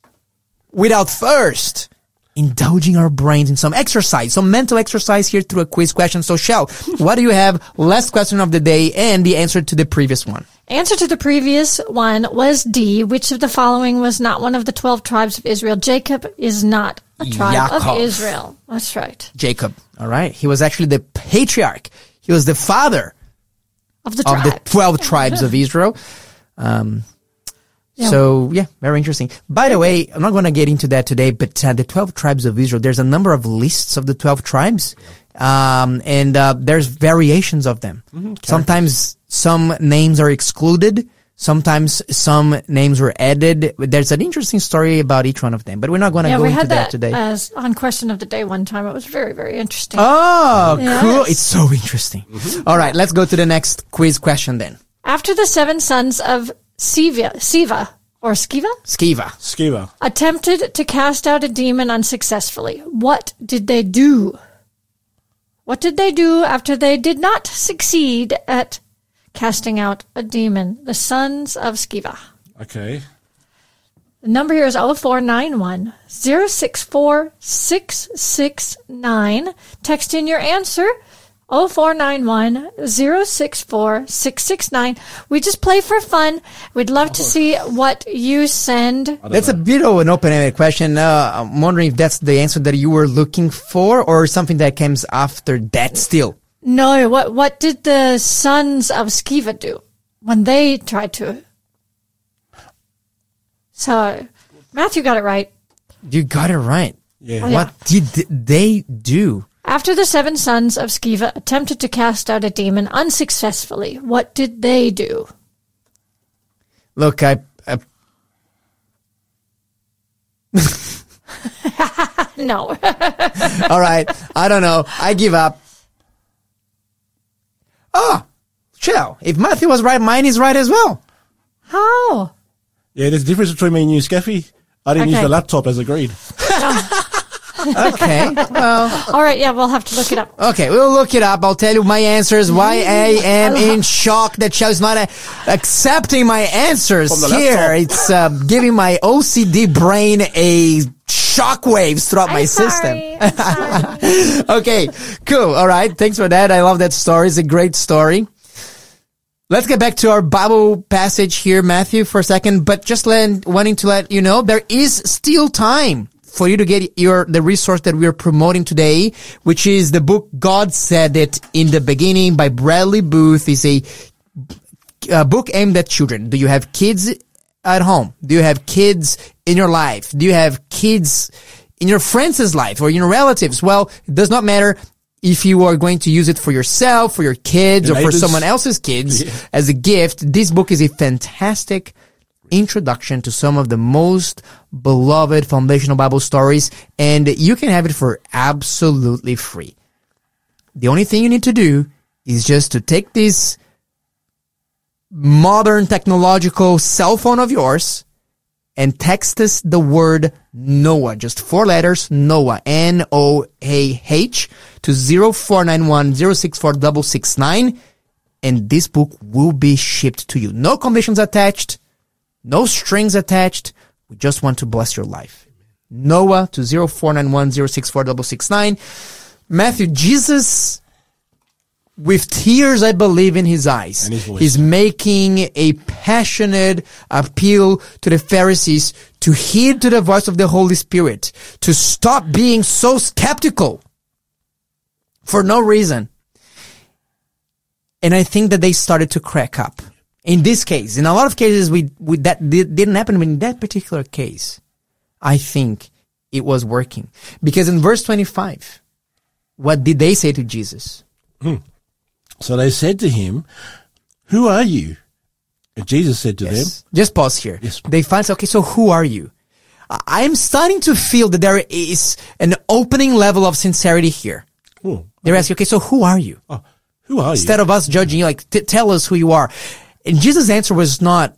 without first indulging our brains in some exercise, some mental exercise here through a quiz question. So, Shell, what do you have? Last question of the day and the answer to the previous one. Answer to the previous one was D. Which of the following was not one of the twelve tribes of Israel? Jacob is not a tribe Yaakov. of Israel. That's right. Jacob. All right. He was actually the patriarch. He was the father Of the of tribe. the twelve tribes of Israel. Um, Yeah. So, yeah, very interesting. By the way, I'm not going to get into that today, but uh, the twelve tribes of Israel, there's a number of lists of the twelve tribes, um, and uh, there's variations of them. Mm-hmm. Sometimes some names are excluded. Sometimes some names were added. There's an interesting story about each one of them, but we're not going to yeah, go we into had that, that today. as on Question of the Day one time. It was very, very interesting. Oh, Yes. cool. It's so interesting. Mm-hmm. All right, let's go to the next quiz question then. After the seven sons of Siva, Siva or Skiva Skiva. Skiva. attempted to cast out a demon unsuccessfully, what did they do? What did they do after they did not succeed at casting out a demon? The sons of Skiva. Okay. The number here is oh four nine one, oh six four, six six nine. Text in your answer. oh four nine one, oh six four, six six nine. We just play for fun. We'd love to see what you send. That's a bit of an open-ended question. Uh, I'm wondering if that's the answer that you were looking for or something that comes after that still. No, what what did the sons of Skiva do when they tried to? So, Matthew got it right. You got it right. Yeah. Oh, yeah. What did they do? After the seven sons of Skiva attempted to cast out a demon unsuccessfully, what did they do? Look, I... I No. all right. I don't know. I give up. Oh, Shell. If Matthew was right, mine is right as well. How? Yeah, there's a difference between me and you, Scaffy. I didn't use Okay. the laptop as agreed. Okay. Well, All right, yeah, we'll have to look it up. okay. We'll look it up. I'll tell you my answers. Why I am in shock that Shell's not uh, accepting my answers From the here. laptop. It's uh, giving my O C D brain a shockwaves throughout my I'm system. sorry. I'm sorry. Okay, cool. All right. Thanks for that. I love that story. It's a great story. Let's get back to our Bible passage here, Matthew, for a second, but just let, wanting to let you know there is still time for you to get your, the resource that we are promoting today, which is the book God Said It in the Beginning by Bradley Booth. It's a, a book aimed at children. Do you have kids at home? Do you have kids in your life? Do you have kids in your friends' life or your relatives? Well, it does not matter if you are going to use it for yourself, for your kids, Your or for neighbors. someone else's kids Yeah. as a gift. This book is a fantastic introduction to some of the most beloved foundational Bible stories, and you can have it for absolutely free. The only thing you need to do is just to take this modern technological cell phone of yours and text us the word Noah, just four letters, Noah, N O A H, to zero four nine one, zero six four six six nine, and this book will be shipped to you. No conditions attached, no strings attached. We just want to bless your life. Noah to zero four nine one, zero six four six six nine. Matthew, Jesus, with tears, I believe, in his eyes, And his voice. he's making a passionate appeal to the Pharisees to heed to the voice of the Holy Spirit, to stop being so skeptical for no reason. And I think that they started to crack up. In this case, in a lot of cases, we, we that did, didn't happen. But in that particular case, I think it was working. Because in verse twenty-five, what did they say to Jesus? Hmm. So they said to him, "Who are you?" And Jesus said to Yes. them, Just pause here. Yes. They find, okay, so who are you? I am starting to feel that there is an opening level of sincerity here. "Oh, They're asking, okay, so who are you? oh who are you?" Instead of us judging you, like, t- tell us who you are. And Jesus' answer was not,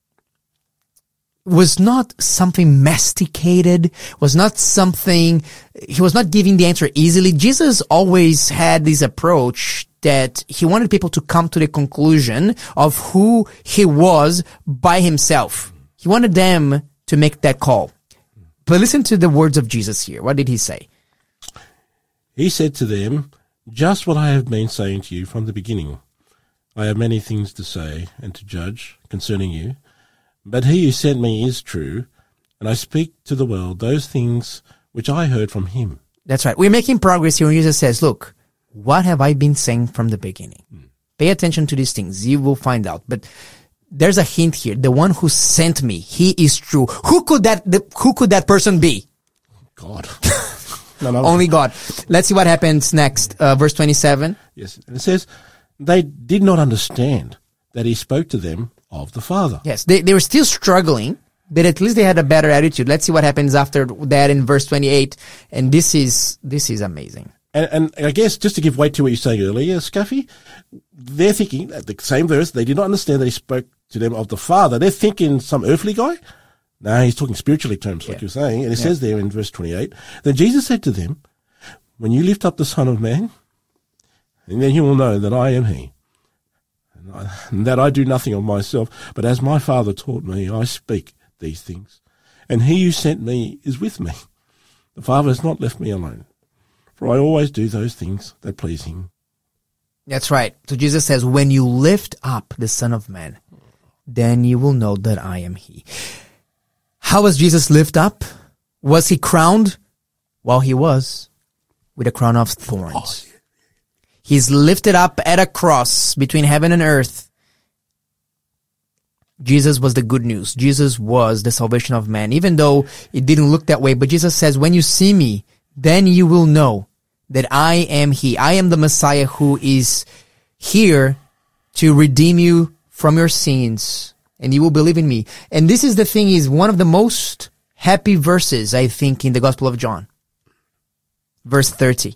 was not something masticated, was not something, he was not giving the answer easily. Jesus always had this approach that he wanted people to come to the conclusion of who he was by himself. He wanted them to make that call. But listen to the words of Jesus here. What did he say? He said to them, "Just what I have been saying to you from the beginning. I have many things to say and to judge concerning you, but he who sent me is true, and I speak to the world those things which I heard from him." That's right. We're making progress here when Jesus says, look, what have I been saying from the beginning? Mm. Pay attention to these things. You will find out. But there's a hint here. The one who sent me, he is true. Who could that, the, who could that person be? God. no, no. Only God. Let's see what happens next. Uh, verse twenty-seven. Yes. And it says, they did not understand that he spoke to them of the Father. Yes. They, they were still struggling, but at least they had a better attitude. Let's see what happens after that in verse twenty-eight. And this is, this is amazing. And, and I guess just to give weight to what you were saying earlier, Scuffy, they're thinking at the same verse, they did not understand that he spoke to them of the Father. They're thinking some earthly guy. No, he's talking spiritually terms, like Yeah. you're saying. And it Yeah. says there in verse twenty-eight, then Jesus said to them, "When you lift up the Son of Man, and then you will know that I am he, and, I, and that I do nothing of myself, but as my Father taught me, I speak these things. And he who sent me is with me. The Father has not left me alone, for I always do those things that please him." That's right. So Jesus says, when you lift up the Son of Man, then you will know that I am he. How was Jesus lifted up? Was he crowned? Well, he was, with a crown of thorns. Oh, yeah. He's lifted up at a cross between heaven and earth. Jesus was the good news. Jesus was the salvation of man, even though it didn't look that way. But Jesus says, when you see me, then you will know that I am he. I am the Messiah who is here to redeem you from your sins, and you will believe in me. And this is the thing, is one of the most happy verses, I think, in the Gospel of John. Verse thirty.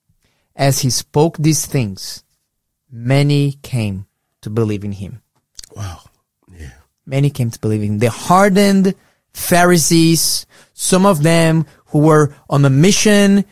As he spoke these things, many came to believe in him. Wow. Yeah. Many came to believe in him. The hardened Pharisees, some of them who were on a mission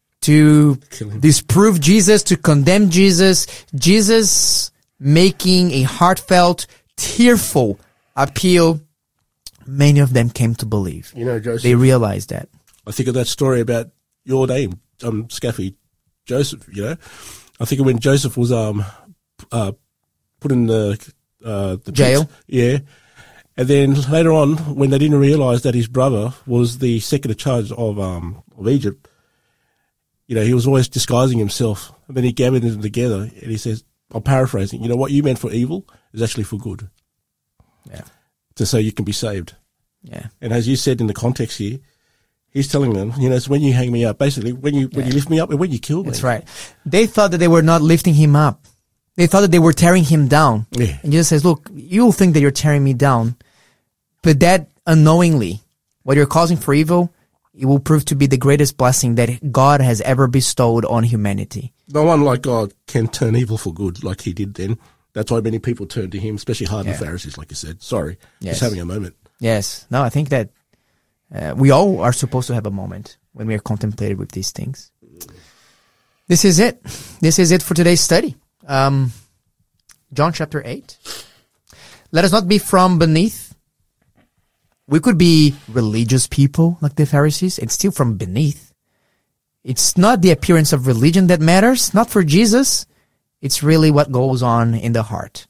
to disprove Jesus, to condemn Jesus. Jesus making a heartfelt, tearful appeal. Many of them came to believe. You know, Joseph, they realized that. I think of that story about your name, um, Scaffy, Joseph, you know. I think of when Joseph was um uh put in the uh the jail. Pits. Yeah. And then later on, when they didn't realize that his brother was the second in charge of um of Egypt, you know, he was always disguising himself. And then he gathered them together and he says, I'm paraphrasing, you know, what you meant for evil is actually for good. Yeah. To so you can be saved. Yeah. And as you said in the context here, he's telling them, you know, it's when you hang me up, basically, when you, when Yeah. you lift me up and when you kill me. That's right. They thought that they were not lifting him up. They thought that they were tearing him down. Yeah. And Jesus says, look, you'll think that you're tearing me down, but that unknowingly, what you're causing for evil, it will prove to be the greatest blessing that God has ever bestowed on humanity. No one like God can turn evil for good like he did then. That's why many people turned to him, especially hardened Yeah. Pharisees, like you said. Sorry. Yes. Just having a moment. Yes. No, I think that uh, we all are supposed to have a moment when we are contemplated with these things. This is it. This is it for today's study. Um, John chapter eight. Let us not be from beneath. We could be religious people like the Pharisees and still from beneath. It's not the appearance of religion that matters, not for Jesus. It's really what goes on in the heart.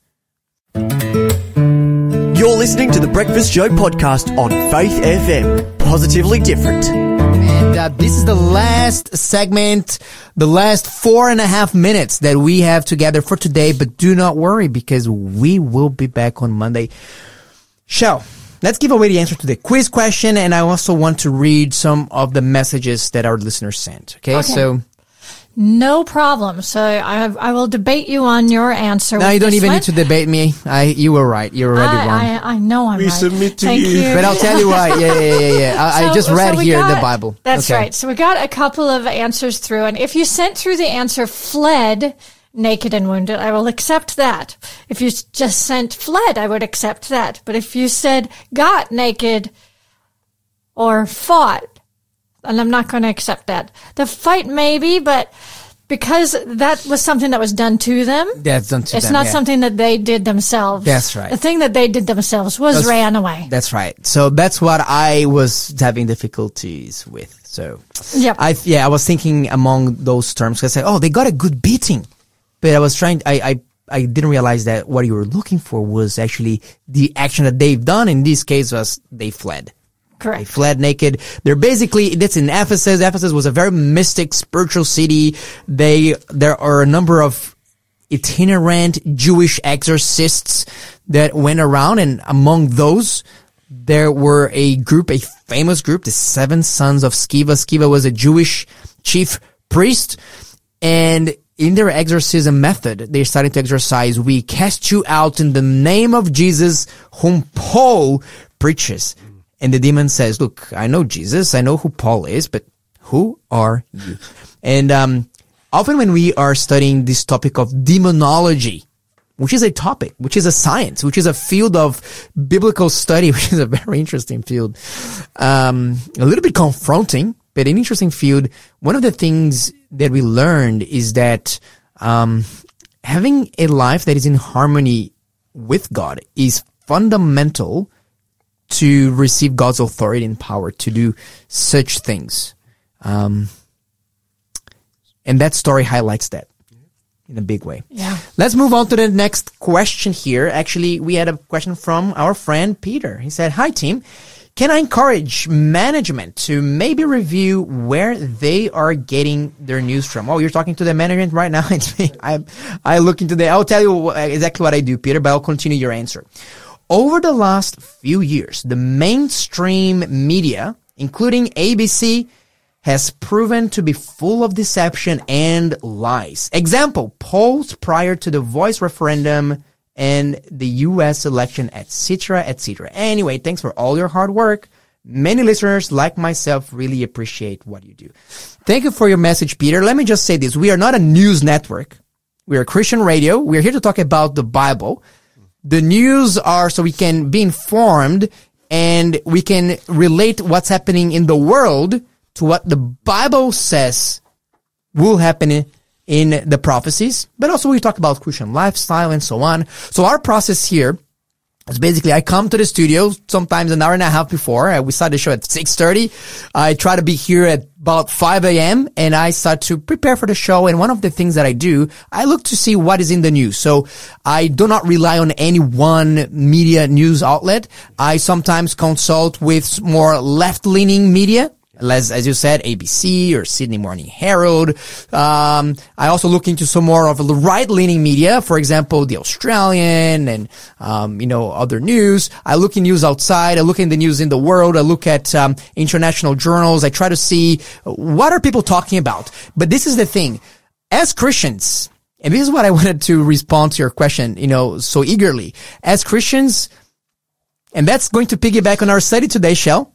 You're listening to the Breakfast Show podcast on Faith F M. Positively different. And uh, this is the last segment, the last four and a half minutes that we have together for today. But do not worry, because we will be back on Monday. Shell, let's give away the answer to the quiz question. And I also want to read some of the messages that our listeners sent. Okay, Okay. so... No problem. So I I will debate you on your answer. No, with you don't this even one. need to debate me. I, you were right. You were already I, wrong. I, I know I'm We right. submit to Thank you. you. But I'll tell you why. Yeah, yeah, yeah, yeah. I, I So- just read so we here got- the Bible. That's Okay. right. So we got a couple of answers through, and if you sent through the answer fled naked and wounded, I will accept that. If you s- just sent fled, I would accept that. But if you said got naked or fought, and I'm not going to accept that. The fight maybe, but because that was something that was done to them. That's done to It's them, not yeah. something that they did themselves. That's right. The thing that they did themselves was That's- ran away. That's right. So that's what I was having difficulties with. So Yep. I yeah, I was thinking among those terms. I said, oh, they got a good beating, but I was trying. I I I didn't realize that what you were looking for was actually the action that they've done. In this case, was they fled. They Correct. fled naked. They're basically, that's in Ephesus. Ephesus was a very mystic, spiritual city. They, there are a number of itinerant Jewish exorcists that went around, and among those, there were a group, a famous group, the Seven Sons of Sceva. Sceva was a Jewish chief priest, and in their exorcism method, they started to exorcise, we cast you out in the name of Jesus, whom Paul preaches. And the demon says, look, I know Jesus, I know who Paul is, but who are you? And um, often when we are studying this topic of demonology, which is a topic, which is a science, which is a field of biblical study, which is a very interesting field, um, a little bit confronting, but an interesting field. One of the things that we learned is that um, having a life that is in harmony with God is fundamental to receive God's authority and power to do such things. Um, and that story highlights that in a big way. Yeah. Let's move on to the next question here. Actually, we had a question from our friend Peter. He said, hi team, can I encourage management to maybe review where they are getting their news from? Oh, you're talking to the management right now. It's me. I, I look into the, I'll tell you exactly what I do, Peter, but I'll continue your answer. Over the last few years, the mainstream media, including A B C, has proven to be full of deception and lies. Example, polls prior to the voice referendum and the U S election, et cetera, et cetera. Anyway, thanks for all your hard work. Many listeners, like myself, really appreciate what you do. Thank you for your message, Peter. Let me just say this. We are not a news network. We are Christian radio. We are here to talk about the Bible. The news are so we can be informed and we can relate what's happening in the world to what the Bible says will happen in the prophecies. But also we talk about Christian lifestyle and so on. So our process here is basically I come to the studio sometimes an hour and a half before. We start the show at six thirty. I try to be here at about five a.m. and I start to prepare for the show. And one of the things that I do, I look to see what is in the news. So I do not rely on any one media news outlet. I sometimes consult with more left-leaning media. As, as you said, A B C or Sydney Morning Herald. Um, I also look into some more of the right-leaning media, for example, the Australian and, um, you know, other news. I look in news outside. I look in the news in the world. I look at, um, international journals. I try to see what are people talking about. But this is the thing. As Christians, and this is what I wanted to respond to your question, you know, so eagerly. As Christians, and that's going to piggyback on our study today, Shell.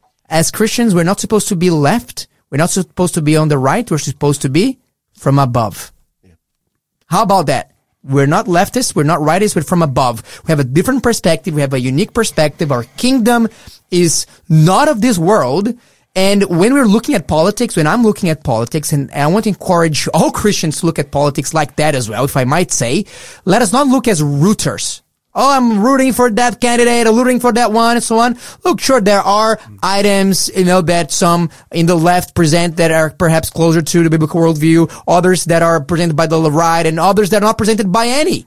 As Christians, we're not supposed to be left. We're not supposed to be on the right. We're supposed to be from above. Yeah. How about that? We're not leftists. We're not rightists. We're from above. We have a different perspective. We have a unique perspective. Our kingdom is not of this world. And when we're looking at politics, when I'm looking at politics, and I want to encourage all Christians to look at politics like that as well, if I might say, let us not look as rooters. Oh, I'm rooting for that candidate, I'm rooting for that one, and so on. Look, sure, there are items, you know, that some in the left present that are perhaps closer to the biblical worldview, others that are presented by the right, and others that are not presented by any.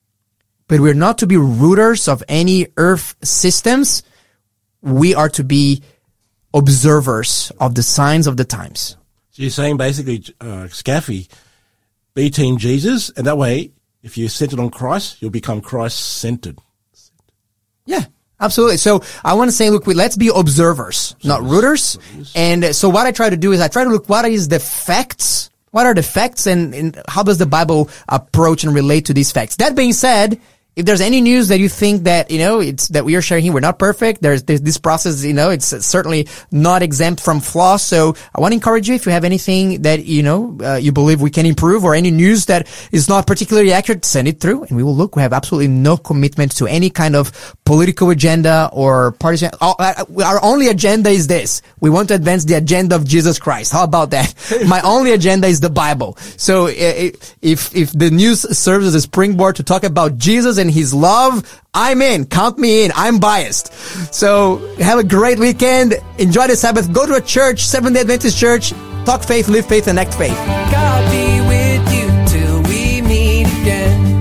But we're not to be rooters of any earth systems. We are to be observers of the signs of the times. So you're saying basically, uh, Scaffy, be Team Jesus, and that way, if you're centered on Christ, you'll become Christ-centered. Yeah, absolutely. So I want to say, look, we, let's be observers, not rooters. And uh, so what I try to do is I try to look what is the facts, what are the facts, and, and how does the Bible approach and relate to these facts. That being said, if there's any news that you think that, you know, it's, that we are sharing here, we're not perfect. There's, there's this process, you know, it's certainly not exempt from flaws. So I want to encourage you, if you have anything that, you know, uh, you believe we can improve, or any news that is not particularly accurate, send it through and we will look. We have absolutely no commitment to any kind of political agenda or partisan. Our only agenda is this. We want to advance the agenda of Jesus Christ. How about that? My only agenda is the Bible. So if, if the news serves as a springboard to talk about Jesus and his love, I'm in. Count me in. I'm biased. So have a great weekend. Enjoy the Sabbath. Go to a church, Seventh-day Adventist church. Talk faith, live faith, and act faith. God be with you till we meet again.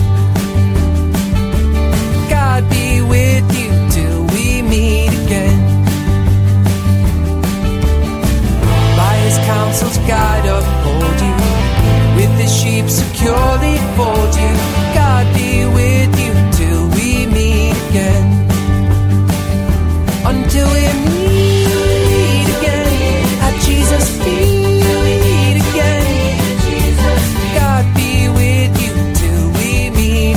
God be with you till we meet again. By his counsel's guide uphold you, with his sheep securely fold you. God be with you till we meet again. Until we meet again at Jesus' feet again. God be with you till we meet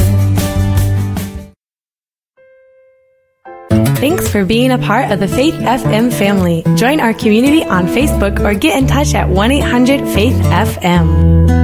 again. Thanks for being a part of the Faith F M family. Join our community on Facebook or get in touch at one eight hundred faith F M.